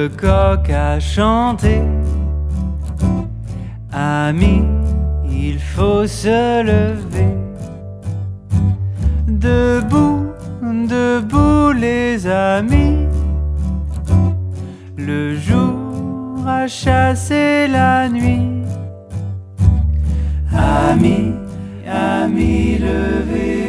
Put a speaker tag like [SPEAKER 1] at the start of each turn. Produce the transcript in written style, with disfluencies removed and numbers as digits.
[SPEAKER 1] le coq a chanté. Amis, il faut se lever. Debout, debout les amis. Le jour a chassé la nuit. Amis, amis, levez